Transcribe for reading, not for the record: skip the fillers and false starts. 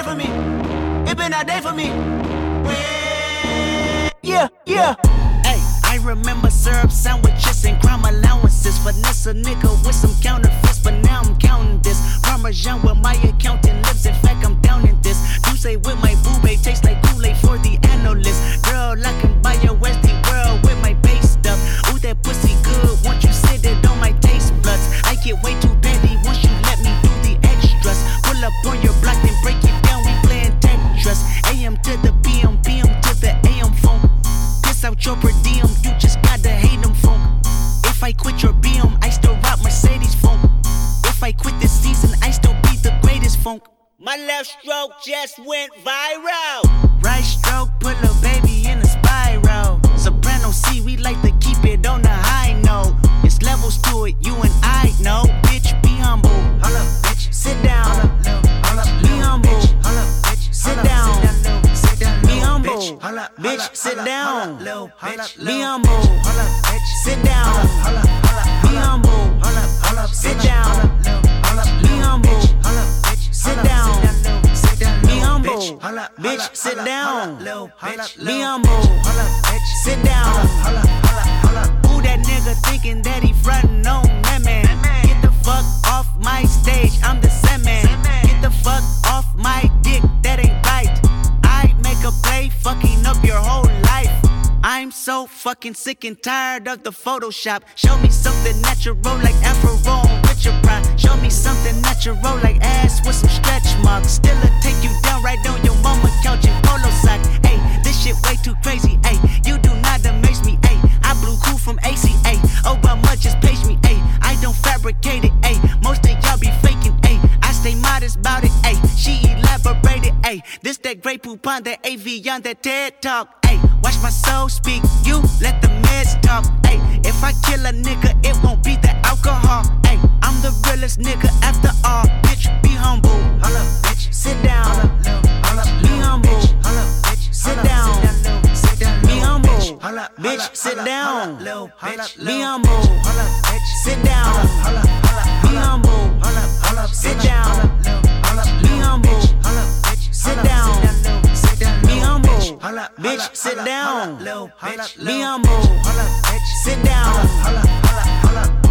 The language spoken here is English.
day for me. It been a day for me. Yeah, yeah. Hey, I remember syrup sandwiches and crime allowances. Finesse a nigga with some counterfeits, but now I'm counting this. Parmesan where my accountant lives. In fact, I'm down in this. You say with my boo babe tastes like Kool-Aid for the analyst. Girl, I can buy your Westie world with my base stuff. Ooh, that pussy good. Once you sit it on my taste buds, I get way too petty once you let me do the extras. Pull up on your block and break it down. We playing Tetris. AM to the PM, PM to the AM phone. Piss out your per diem, you just gotta hate them funk. If I quit your BM, I still rock Mercedes funk. If I quit this season, I still be the greatest funk. My left stroke just went viral. Right stroke put a baby in a spiral. Soprano C, we like to keep it on the high note. It's levels to it, you and I know. Bitch, be humble. Hold up, bitch. Sit down. Be humble. Sit down. Be humble. Bitch, sit down. Be humble. Sit down. Be humble. Sit down. Be humble. Sit down. Be humble. Bitch, sit down. Be humble. Sit down. Who that nigga thinking that he frontin' on that man? Get the fuck off my stage, I'm the Sandman. Get the fuck off my dick, that ain't right. I make a play, fucking up your whole life. I'm so fucking sick and tired of the Photoshop. Show me something natural like Afro on Richard Pryor. Show me something natural like ass with some stretch marks. Still take you down right on your mama couch in polo sock. Ayy, this shit way too crazy. Ayy, you do not amaze me. Ayy, I blew cool from ACA. Obama just page me. Ayy, I don't fabricate it. Ayy, most of y'all be faking. Ayy, I stay modest about it. Ayy, she elaborated. Ayy, this that Grey Poupon, that AV on that TED Talk. Ayy, watch my soul speak. You let the meds talk. Ayy, if I kill a nigga, it won't be the alcohol. Ayy, I'm the realest nigga after all. Bitch, be humble. Hold up, bitch. Sit down. Be humble. Sit down. Be humble. Bitch, sit down. Be humble. Sit down. Be humble. Sit down. Be humble. Sit down. Be humble. Bitch, sit down. Be humble. Sit down.